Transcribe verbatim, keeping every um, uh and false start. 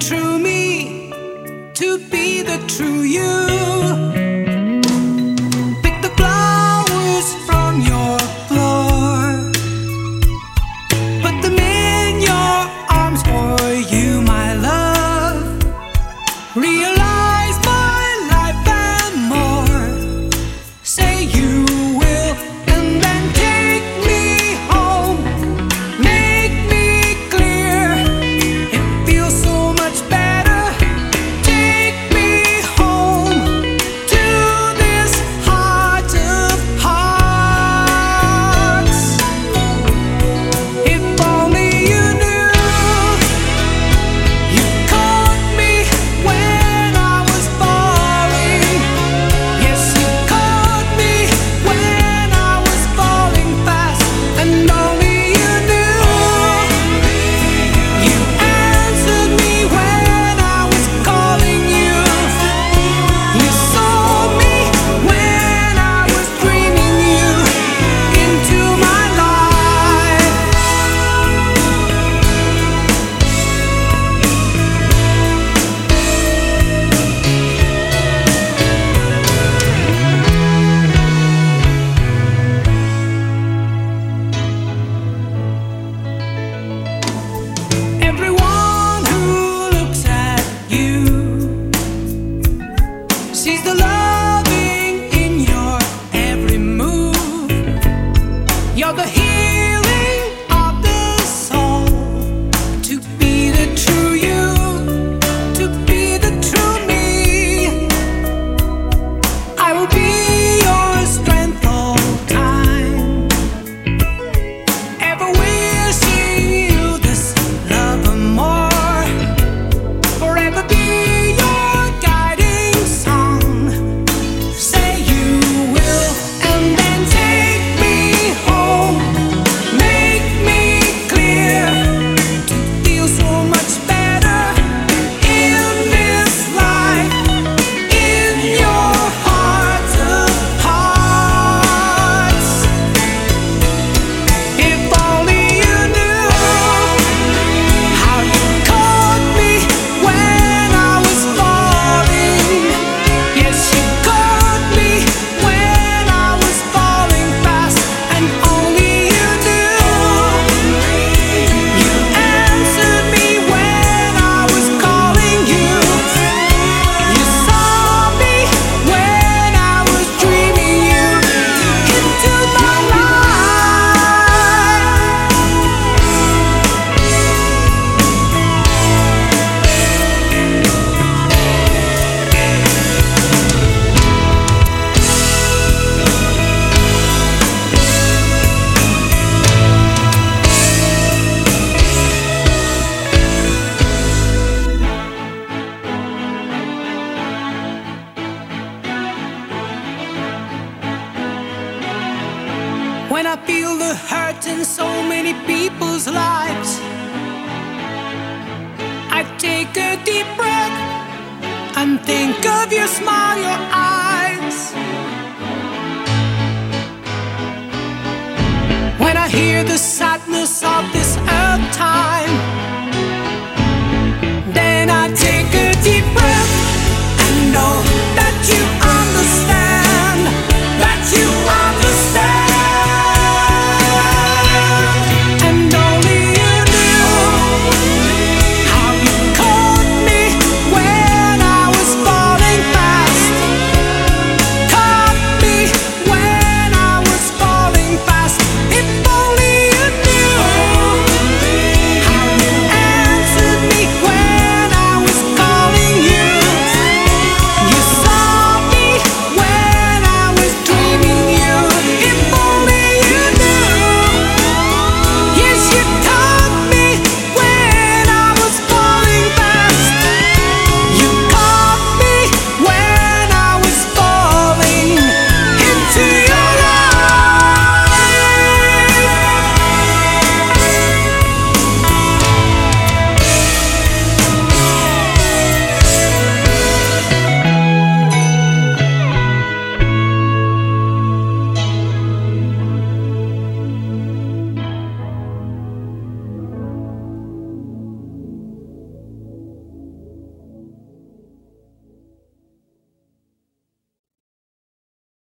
true me, to be the true you. Pick the flowers from your floor, put them in your arms for you, my love. Realize my life and more. Say you will, and then take me home. Make me clear, it feels so much better. Take me home to this heart of hearts. If only you knew, you caught me when I was falling. Yes, you caught me when I was falling fast, and only you knew. You answered me when I was calling you. You saw me when I was dreaming you into my life. Everyone who looks at you sees the loving in your every move. You're the healing of the soul. To be the true you, to be the true me. I will be your strength all time. Ever wishing you this love and more. Forever be your guiding song. Say you will, and then take me home. Make me clear, to feel so much better in this life, in your heart of hearts. If only you knew how you caught me when I was falling. Yes, you caught me when I was falling fast, and only you knew. You answered me when I was calling you. You saw me when I was dreaming you into my life. When I feel the hurt in so many people's lives, I take a deep breath and think of your smile, your eyes.